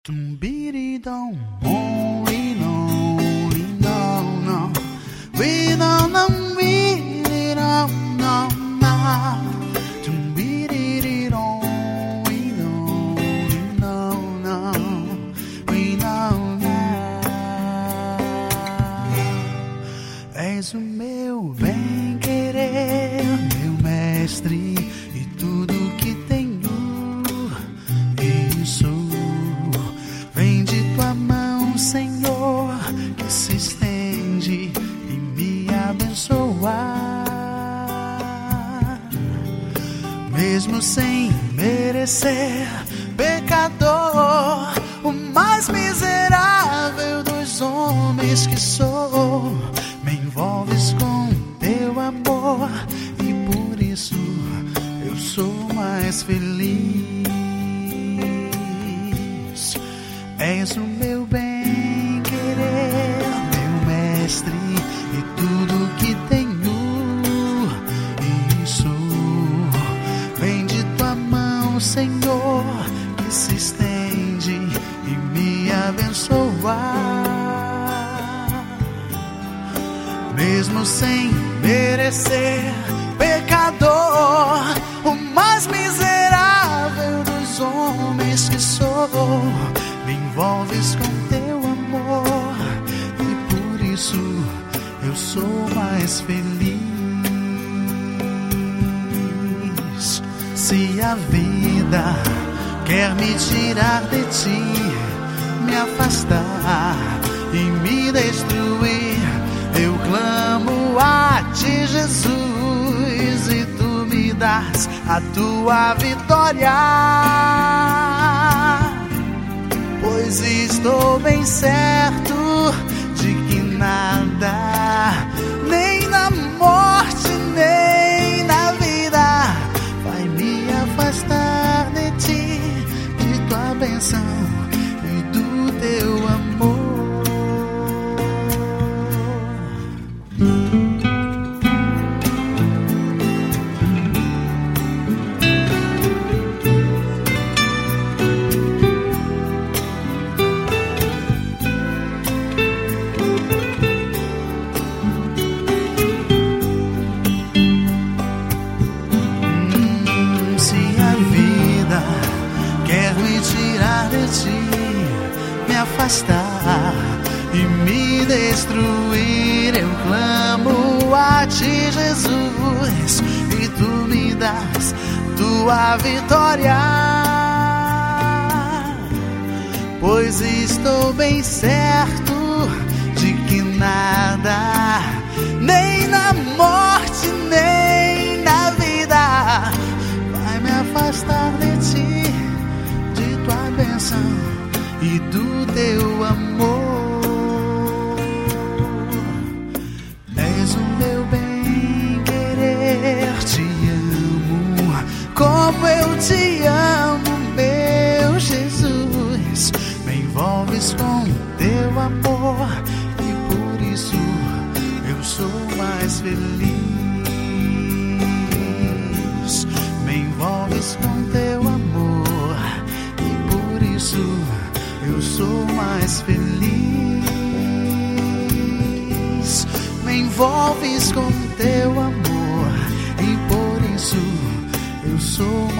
Tumbiridão, we know, no. We know, no, we don't know, no. Tumbiridão, we know, no. We know, És o meu bem-querer, meu mestre, e tudo que tenho, isso vem de tua mão, Senhor, que se estende e me abençoa. Mesmo sem merecer, pecador, o mais miserável dos homens que sou, me envolves com teu amor e por isso eu sou mais feliz. És o meu bem-querer, meu mestre, e tudo que tenho, isso vem de tua mão, Senhor, que se estende e me abençoa. Mesmo sem merecer, pecador, o mais miserável dos homens que sou, me envolves com teu amor e por isso eu sou mais feliz. Se a vida quer me tirar de ti, me afastar e me destruir, eu clamo a ti, Jesus, e tu me das a tua vitória. Pois estou bem certo de que nada, nem na morte, nem na vida, vai me afastar de ti, de tua bênção e do teu amor. Me afastar e me destruir, eu clamo a ti, Jesus, e tu me das tua vitória. Pois estou bem certo de que nada, nem na morte, nem na vida, vai me afastar de ti, de tua bênção e do teu amor. És o meu bem-querer, te amo como eu te amo, meu Jesus. Me envolves com teu amor e por isso eu sou mais feliz. Me envolves com teu amor e por isso eu sou mais feliz. Me envolves com teu amor e por isso eu sou